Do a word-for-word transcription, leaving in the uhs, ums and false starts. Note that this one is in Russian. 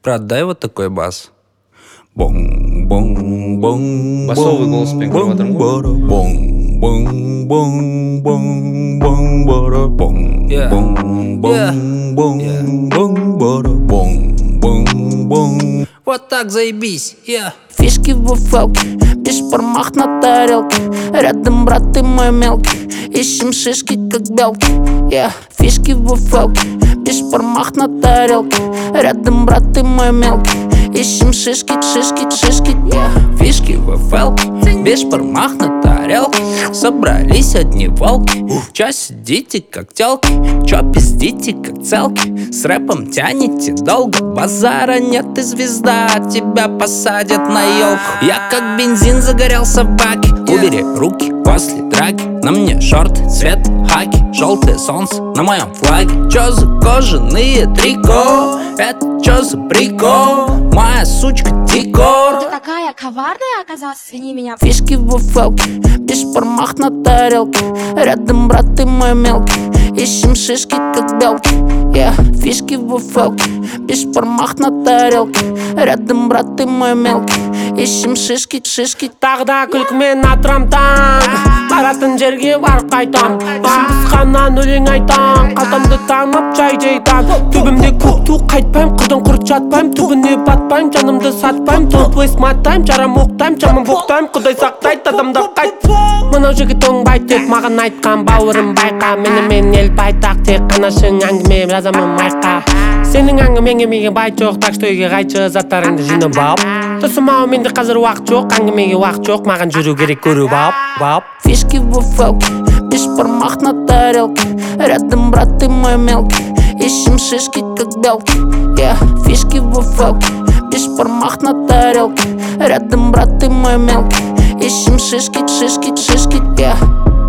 Продай вот такой бас. Бон-бон-бон. Басовый голоспен кіріп жатырмын ғой. Бон-бон-бон-бон-бон-бон-бон-бон-бон-бон. Вот так заебись, yeah. Фишки в буфелке, бешпармах на тарелке. Рядом брат и мой мелкий, ищем шишки как белки, yeah. Фишки в буфелке, бешпармах на тарелке. Рядом брат и мой мелкий, ищем шишки, шишки, шишки, yeah. Фишки в фелке, бешпармах на тарелке. Собрались одни волки. Чё сидите как тёлки, чё пиздите как целки. С рэпом тянете долго, базара нет и звезда. Тебя посадят на елку. Я как бензин загорелся в баке. Убери руки после драки. На мне шорты, цвет хаки. Желтое солнце на моем флаге. Чё за кожаные трико? Это чё за прикол? Моя сучка декор. Ты такая коварная оказалась, извини меня. Фишки в буфелке, бешпармах на тарелке. Рядом брат и мой мелкий, ищем шишки как белки, yeah. Фишки в буфелке, бешпармах на тарелке. Рядом брат и мой мелкий, ищем шишки, шишки. Тағы да күлкімен атырам таң, баратын жерге барып қайтам. Сынбысқаннан өлең айтам, қалтамды танып жай жайдан. Төбімде көк ту қайтпайм, қырдың құрт жатпайм. Түбіне батпайм, жанымды сатпайм. Don't waste my time, жарам оқтайм, жаман боқтайм. Құдай сақтайды адамды қайт. Мынау жігіт оңбайды деп маған айтқан, бауырым байқа. Менімен ел байтақ, тек қана шын әңгіме жазамын майқа. Сенің әңгімеңе меге бай жоқ, так что үйге қайтшы, заттарыңды жинап алып. Досым ау, менде қазір уақыт жоқ, әңгімеге уақыт жоқ, маған жүру керек көріп алып, алып. Фишки в буфелке, бешпармах на тарелке. Рядом брат и мой мелкий, ищем шишки как белки, yeah. Фишки в буфелке, бешпармах на тарелке. Рядом брат и мой мелкий, ищем шишки, шишки, шишки, yeah.